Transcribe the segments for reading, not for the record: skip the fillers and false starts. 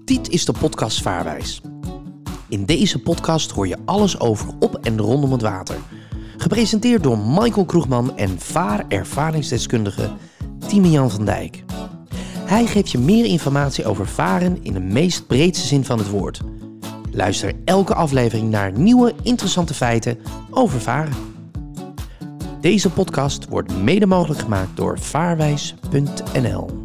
Dit is de podcast Vaarwijs. In deze podcast hoor je alles over op en rondom het water. Gepresenteerd door Michael Kroegman en vaarervaringsdeskundige Timian van Dijk. Hij geeft je meer informatie over varen in de meest breedste zin van het woord. Luister elke aflevering naar nieuwe interessante feiten over varen. Deze podcast wordt mede mogelijk gemaakt door vaarwijs.nl.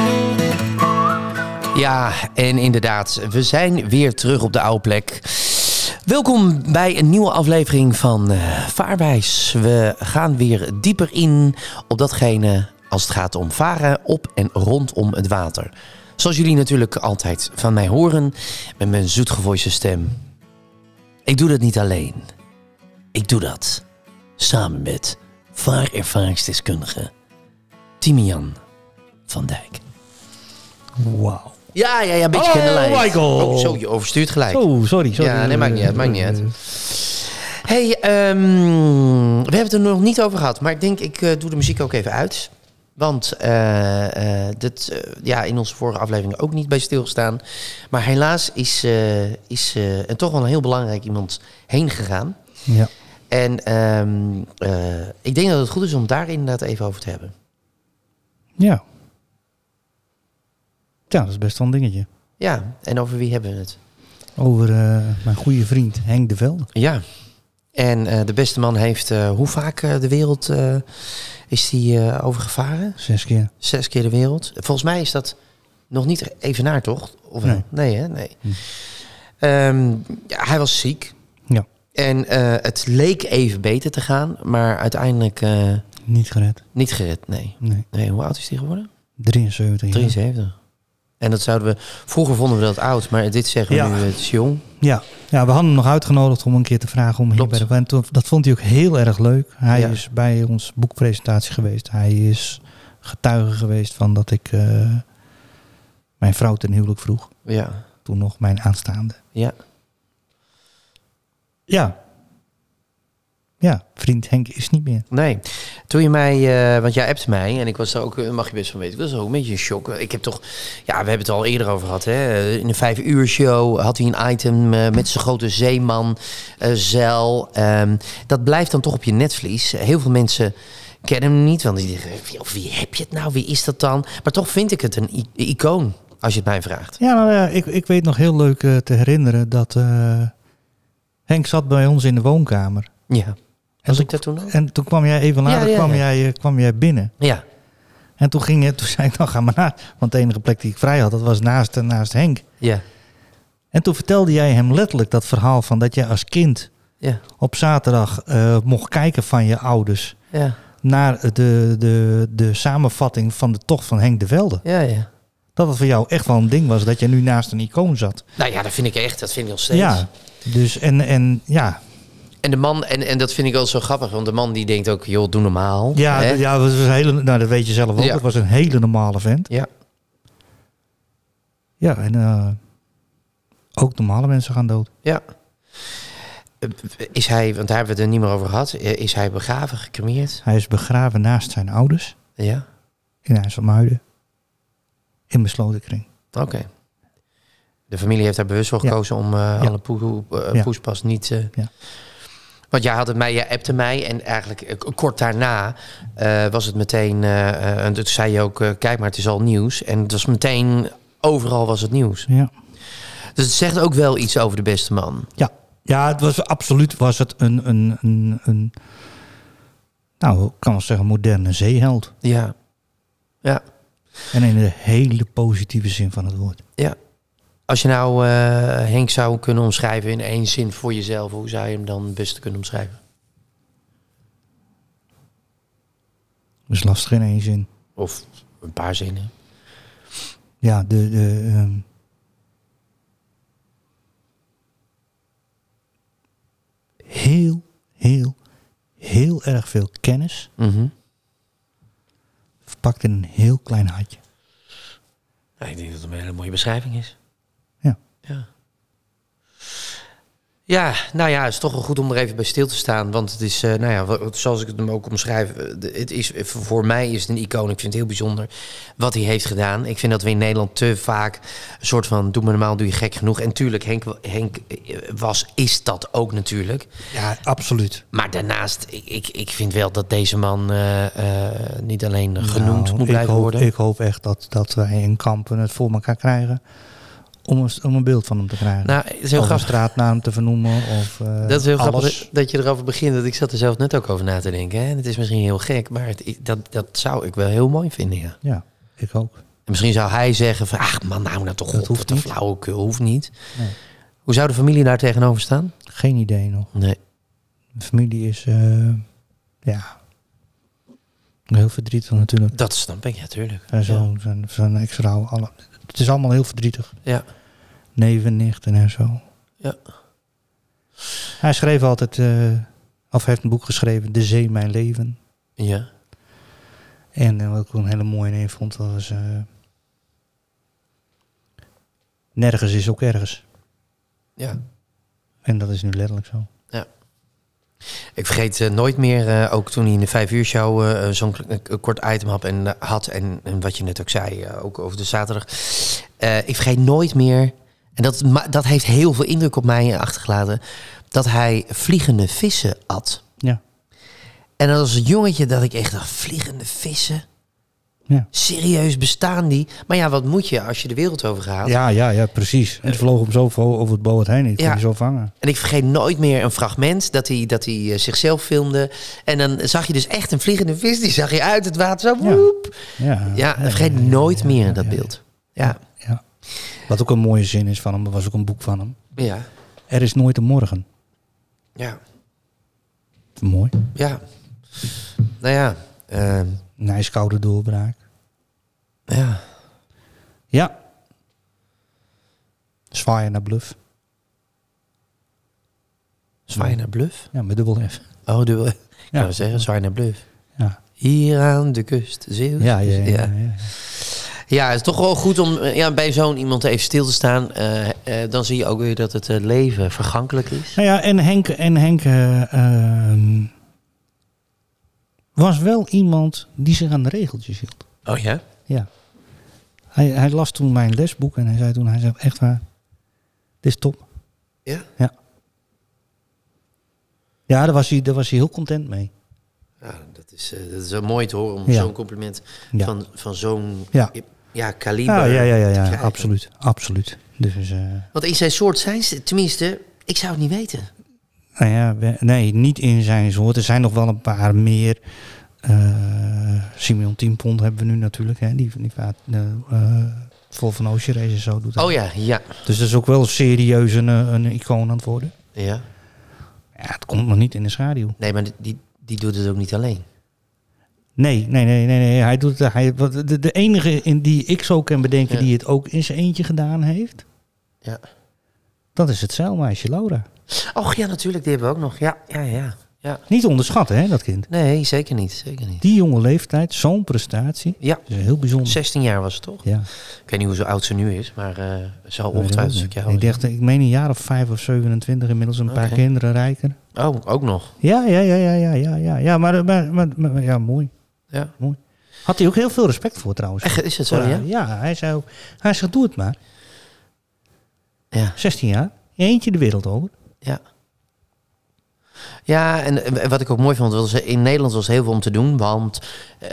Ja, en inderdaad, we zijn weer terug op de oude plek. Welkom bij een nieuwe aflevering van Vaarwijs. We gaan weer dieper in op datgene als het gaat om varen op en rondom het water. Zoals jullie natuurlijk altijd van mij horen met mijn zoetgevoiste stem. Ik doe dat niet alleen. Ik doe dat samen met vaarervaringsdeskundige Timian van Dijk. Wauw. Ja, een beetje kennelijk. Michael. Oh, zo, je overstuurt gelijk. Oh, sorry. Ja, nee, maakt niet uit. Hey, we hebben het er nog niet over gehad, maar ik denk ik doe de muziek ook even uit. Want in onze vorige aflevering ook niet bij stilgestaan. Maar helaas is toch wel een heel belangrijk iemand heen gegaan. Ja. En ik denk dat het goed is om daar inderdaad even over te hebben. Ja. Ja, dat is best wel een dingetje. Ja, en over wie hebben we het? Over mijn goede vriend Henk de Velde. Ja, en de beste man heeft hoe vaak de wereld is die overgevaren? 6 keer. 6 keer de wereld. Volgens mij is dat nog niet evenaar, toch? Of nee. Nee, hè? Nee. Hij was ziek. Ja. En het leek even beter te gaan, maar uiteindelijk Niet gered. niet gered. Nee. Hoe oud is hij geworden? 73. 73. En dat zouden we... Vroeger vonden we dat oud, maar dit zeggen we nu, het is jong. Ja, we hadden hem nog uitgenodigd om een keer te vragen om hier bij de... En dat vond hij ook heel erg leuk. Hij is bij ons boekpresentatie geweest. Hij is getuige geweest van dat ik mijn vrouw ten huwelijk vroeg. Ja. Toen nog mijn aanstaande. Ja. Ja, vriend Henk is niet meer. Nee. Toen je mij... want jij appte mij en ik was daar ook... Mag je best van weten. Ik was ook een beetje in shock. Ik heb toch... Ja, we hebben het al eerder over gehad. Hè? In de 5 uur show had hij een item met zijn grote zeeman. Zeil. Dat blijft dan toch op je netvlies. Heel veel mensen kennen hem niet. Want die denken... Wie heb je het nou? Wie is dat dan? Maar toch vind ik het een icoon. Als je het mij vraagt. Ja, nou ja, ik weet nog heel leuk te herinneren dat Henk zat bij ons in de woonkamer. Ja. Was ik daar toen ook? En toen kwam jij even later kwam jij binnen. Ja. En toen zei ik, dan ga maar naar. Want de enige plek die ik vrij had, dat was naast Henk. Ja. En toen vertelde jij hem letterlijk dat verhaal van dat jij als kind op zaterdag mocht kijken van je ouders naar de samenvatting van de tocht van Henk de Velde. Ja. Dat het voor jou echt wel een ding was dat je nu naast een icoon zat. Nou ja, dat vind ik echt. Dat vind ik nog steeds. Ja, dus en ja... En de man, en dat vind ik wel zo grappig, want de man die denkt ook, joh, doe normaal. Ja, dat was een hele, nou dat weet je zelf ook. Ja. Het was een hele normale vent. Ja. Ja, en ook normale mensen gaan dood. Ja. Is hij, want daar hebben we het er niet meer over gehad, is hij begraven, gecremeerd? Hij is begraven naast zijn ouders. Ja. In IJsselmuiden. In besloten kring. Oké. De familie heeft daar bewust voor gekozen om alle poespas niet... Ja. Want jij had het mij, jij appte mij en eigenlijk kort daarna was het meteen... en toen zei je ook, kijk maar, het is al nieuws. En het was meteen, overal was het nieuws. Ja. Dus het zegt ook wel iets over de beste man. Ja, het was absoluut een nou, ik kan wel zeggen, moderne zeeheld. Ja. En in de hele positieve zin van het woord. Ja. Als je nou Henk zou kunnen omschrijven in 1 zin voor jezelf, hoe zou je hem dan het beste kunnen omschrijven? Dat is lastig in 1 zin. Of een paar zinnen. Ja, heel erg veel kennis. Mm-hmm. Verpakt in een heel klein hartje. Ja, ik denk dat het een hele mooie beschrijving is. Ja. Ja, nou ja, het is toch wel goed om er even bij stil te staan. Want het is, zoals ik het hem ook omschrijf... Het is, voor mij is het een icoon. Ik vind het heel bijzonder wat hij heeft gedaan. Ik vind dat we in Nederland te vaak een soort van... doe me normaal, doe je gek genoeg. En tuurlijk, Henk is dat ook natuurlijk. Ja, absoluut. Maar daarnaast, ik vind wel dat deze man niet alleen genoemd moet blijven worden. Ik hoop echt dat wij in Kampen het voor elkaar krijgen... Om een beeld van hem te krijgen. Nou, het is heel grappig. Een straatnaam te vernoemen. Of, dat is heel alles. grappig dat je erover begint. Dat ik zat er zelf net ook over na te denken. Hè? En het is misschien heel gek, maar dat zou ik wel heel mooi vinden. Ja, ja, ik ook. En misschien zou hij zeggen van... ach man, nou toch dat op. Hoeft Wat niet. een flauwekul, hoeft niet. Nee. Hoe zou de familie daar tegenover staan? Geen idee nog. Nee. De familie is... heel verdrietig natuurlijk. Dat snap ik, ja, tuurlijk. Zijn ex-vrouw. Het is allemaal heel verdrietig. Ja. Neven, nichten en zo. Ja. Hij schreef altijd... of heeft een boek geschreven... De Zee, Mijn Leven. Ja. En wat ik een hele mooie in vond... was... nergens is ook ergens. Ja. En dat is nu letterlijk zo. Ja. Ik vergeet nooit meer, ook toen hij in de 5 uur show zo'n kort item had en wat je net ook zei, ook over de zaterdag. Ik vergeet nooit meer, en dat heeft heel veel indruk op mij achtergelaten, dat hij vliegende vissen at. Ja. En dat was een jongetje dat ik echt dacht, vliegende vissen? Ja. Serieus, bestaan die? Maar ja, wat moet je als je de wereld over gaat? Ja, precies. En het vloog hem zo over het boot heen. Ik kon je zo vangen. En ik vergeet nooit meer een fragment dat hij zichzelf filmde. En dan zag je dus echt een vliegende vis. Die zag je uit het water zo. Woep. Ja, vergeet nooit meer dat beeld. Ja. Wat ook een mooie zin is van hem, was ook een boek van hem. Ja. Er is nooit een morgen. Ja. Mooi. Ja. Nou ja. Een ijskoude doorbraak. Ja. Ja. Zwaaien naar Bluff. Zwaaien naar Bluff? Ja, met dubbel F. Oh, dubbel F. Ik kan zeggen, zwaaien naar Bluff. Ja. Hier aan de kust. Zeeuws. Ja. Ja, het is toch wel goed om bij zo'n iemand even stil te staan. Dan zie je ook weer dat het leven vergankelijk is. Nou ja, en Henk was wel iemand die zich aan de regeltjes hield. Oh ja? Ja. Hij las toen mijn lesboek en hij zei echt waar, dit is top. Ja? Ja. Ja, daar was hij heel content mee. Ja, dat is wel mooi te horen om zo'n compliment van zo'n kaliber te krijgen. Dus, want in zijn soort zijn ze, tenminste, ik zou het niet weten. Nou ja, nee, niet in zijn soort. Er zijn nog wel een paar meer. Simeon Tienpont hebben we nu natuurlijk. Hè, die Vol van Ocean Race en zo doet. Oh ja. Dus dat is ook wel serieus een icoon aan het worden. Ja. Ja, het komt nog niet in de schaduw. Nee, maar die doet het ook niet alleen. Nee. Hij doet het. De enige in die ik zo kan bedenken die het ook in zijn eentje gedaan heeft. Ja. Dat is het zeilmeisje Laura. Och ja, natuurlijk. Die hebben we ook nog. Ja. Niet onderschatten, hè, dat kind. Nee, zeker niet. Die jonge leeftijd, zo'n prestatie. Ja. Dat is heel bijzonder. 16 jaar was het toch? Ja. Ik weet niet hoe oud ze nu is, maar zal ongetwijfeld een stukje ouder. Ik meen een jaar of 5 of 27, inmiddels een paar kinderen rijker. Oh, ook nog? Ja. Ja, maar ja, mooi. Ja. Mooi. Had hij ook heel veel respect voor trouwens. Echt, is het zo, ja? Ja, hij zei, doe het maar. Ja. 16 jaar, eentje de wereld over. Ja. Ja, en wat ik ook mooi vond, was in Nederland was heel veel om te doen, want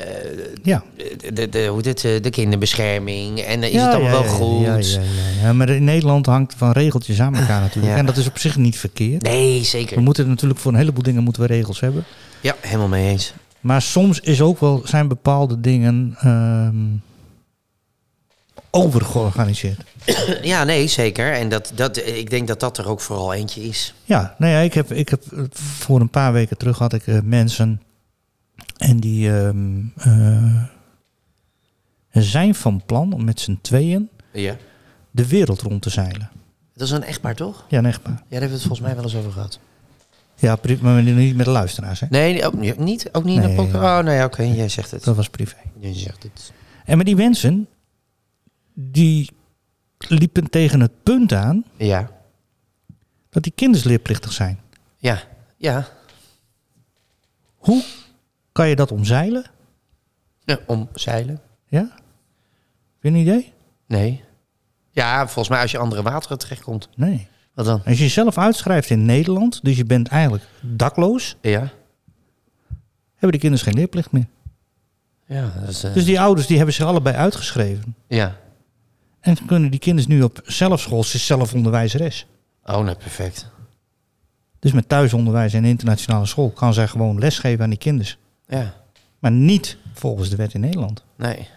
de kinderbescherming en is het allemaal wel goed. Ja, maar in Nederland hangt van regeltjes aan elkaar natuurlijk. Ja. En dat is op zich niet verkeerd. Nee, zeker. We moeten natuurlijk voor een heleboel dingen regels hebben. Ja, helemaal mee eens. Maar soms zijn bepaalde dingen overgeorganiseerd. Ja, nee, zeker. En ik denk dat er ook vooral eentje is. Ja, nou ja, ik heb voor een paar weken terug had ik mensen en die zijn van plan om met z'n tweeën de wereld rond te zeilen. Dat is een echtpaar, toch? Ja, een echtpaar. Ja, daar hebben we het volgens mij wel eens over gehad. Ja, maar niet met de luisteraars, hè? Nee, ook niet? Ook niet in de podcast? Oh, nee, oké, jij zegt het. Dat was privé. Jij zegt het. En maar die mensen, die liepen tegen het punt aan dat die kinders leerplichtig zijn. Ja. Hoe kan je dat omzeilen? Omzeilen? Ja? Heb je een idee? Nee. Ja, volgens mij als je andere wateren terechtkomt. Nee. Wat dan? Als je jezelf uitschrijft in Nederland, dus je bent eigenlijk dakloos, Ja. hebben de kinderen geen leerplicht meer. Ja, dat is, Dus die ouders die hebben zich allebei uitgeschreven. Ja. En kunnen die kinderen nu op zelfschool, ze is zelfonderwijzeres. Oh, nee, perfect. Dus met thuisonderwijs en internationale school kan zij gewoon lesgeven aan die kinderen. Ja. Maar niet volgens de wet in Nederland. Nee.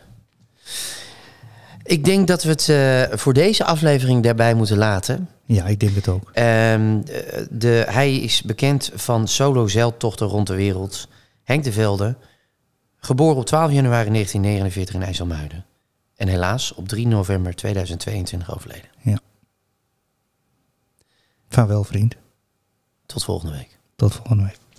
Ik denk dat we het voor deze aflevering daarbij moeten laten. Ja, ik denk het ook. Hij is bekend van solo zeiltochten rond de wereld. Henk de Velde, geboren op 12 januari 1949 in IJsselmuiden. En helaas op 3 november 2022 overleden. Ja. Vaarwel, vriend. Tot volgende week. Tot volgende week.